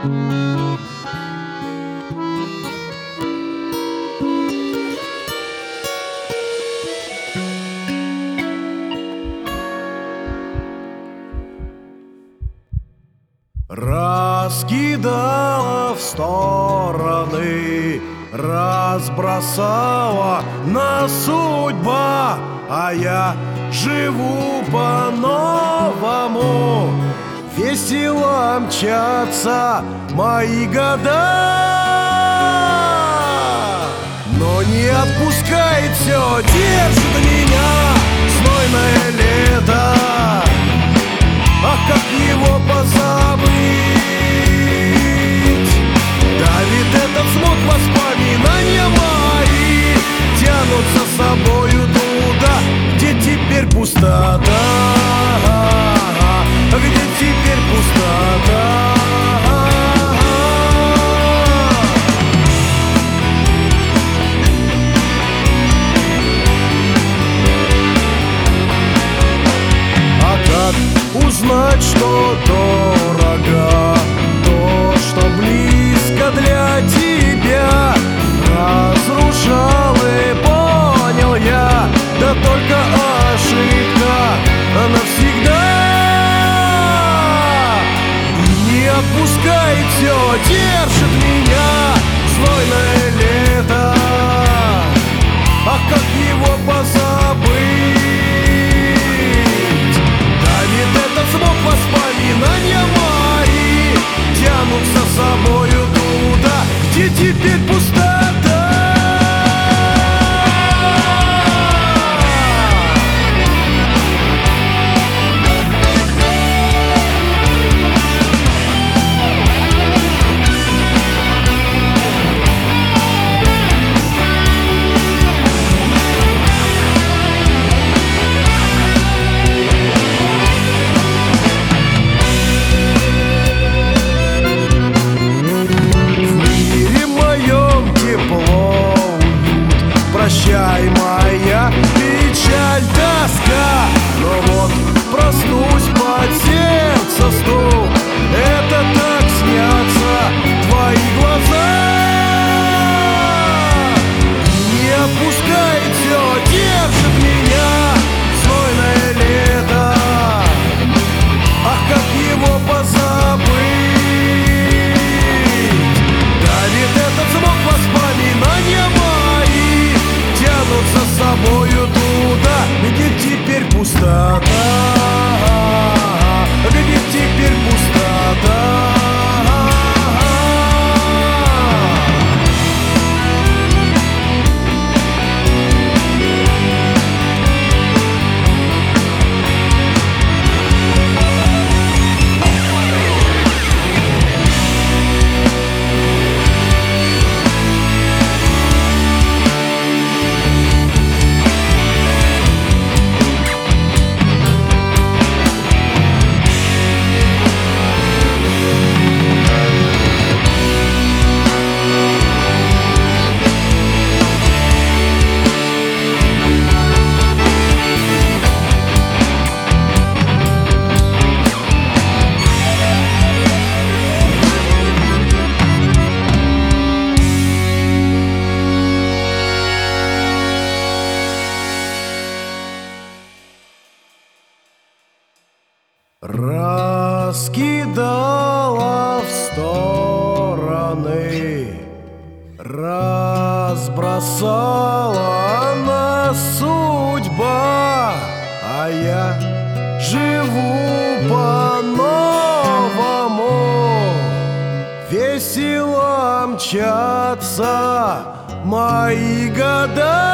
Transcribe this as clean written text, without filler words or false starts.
Раскидала в стороны, разбросала на судьба, а я живу по-новому. Весело мчатся мои года, но не отпускает все, держит меня знойное лето. Ах, как его позабыть? Давит этот смог, воспоминания мои тянут за собою туда, где теперь пустота, где теперь пустота. Узнать, что дорого, то, что близко для тебя, разрушал и понял я, да только ошибка навсегда. Не отпускает все, держит меня знойное лето. Ах, как его позабыть? Этот звук, воспоминания мои тянут за собою туда, где теперь пустота. Прощай, моя печаль, тоска, но вот проснусь под сердце стук. Это так снятся твои глаза. Не отпускает все, держит меня знойное лето. Ах, как его позабыть? Давит этот звук, воспоминания мои тянут за собою туда, где теперь пустота, где теперь пустота. Раскидала в стороны, разбросала на судьба, а я живу по-новому. Весело мчатся мои года.